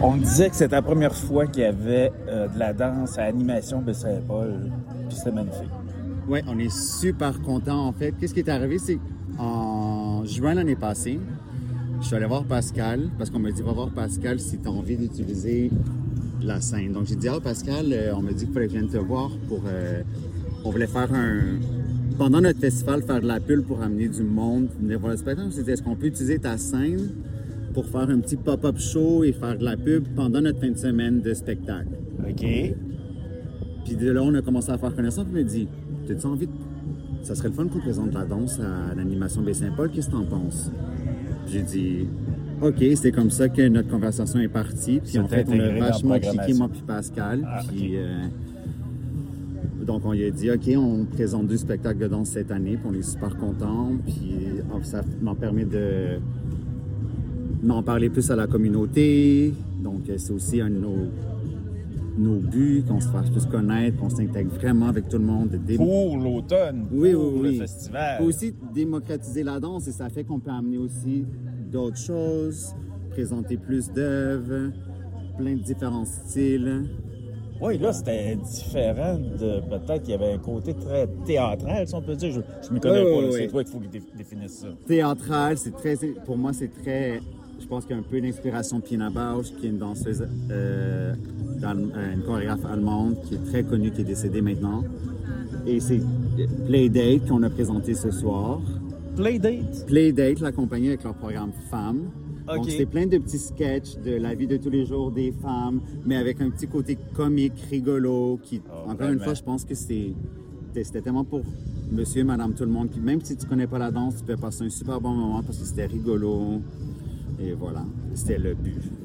On me disait que c'était la première fois qu'il y avait de la danse à Animation Baie-Saint-Paul, puis c'était magnifique. Oui, on est super contents en fait. Qu'est-ce qui est arrivé, c'est en juin l'année passée, je suis allé voir Pascal, parce qu'on m'a dit va voir Pascal si tu as envie d'utiliser la scène. Donc j'ai dit Pascal, on m'a dit qu'il fallait que je vienne te voir pour... on voulait faire pendant notre festival, faire de la pub pour amener du monde, venir voir le spectacle. Je me suis dit, est-ce qu'on peut utiliser ta scène pour faire un petit pop-up show et faire de la pub pendant notre fin de semaine de spectacle? OK. Puis de là, on a commencé à faire connaissance, puis il m'a dit, t'as-tu envie de... Ça serait le fun qu'on présente la danse à l'animation Baie-Saint-Paul, qu'est-ce que t'en penses? J'ai dit, OK, c'est comme ça que notre conversation est partie. Puis en fait, on a vachement cliqué, moi puis Pascal. Puis, donc, on lui a dit, OK, on présente 2 spectacles de danse cette année, puis on est super contents. Puis ça m'en permet d'en parler plus à la communauté. Donc, c'est aussi un de nos buts, qu'on se fasse plus connaître, qu'on s'intègre vraiment avec tout le monde. Pour l'automne, oui, pour oui, le festival. Faut aussi démocratiser la danse et ça fait qu'on peut amener aussi d'autres choses, présenter plus d'œuvres, plein de différents styles. Oui, là, c'était différent de... Peut-être qu'il y avait un côté très théâtral, si on peut dire. Je ne m'y connais pas, c'est toi qu'il faut que définisses ça. Théâtral, c'est très... Pour moi, c'est très... Je pense qu'il y a un peu d'inspiration de Pina Bausch, qui est une danseuse, une chorégraphe allemande, qui est très connue, qui est décédée maintenant. Et c'est Playdate qu'on a présenté ce soir. Playdate? Playdate, la compagnie avec leur programme Femmes. Okay. Donc, c'est plein de petits sketchs de la vie de tous les jours des femmes, mais avec un petit côté comique, rigolo, qui, encore une fois, je pense que c'était tellement pour monsieur et madame tout le monde, qui, même si tu connais pas la danse, tu peux passer un super bon moment parce que c'était rigolo. Et voilà, c'était le but.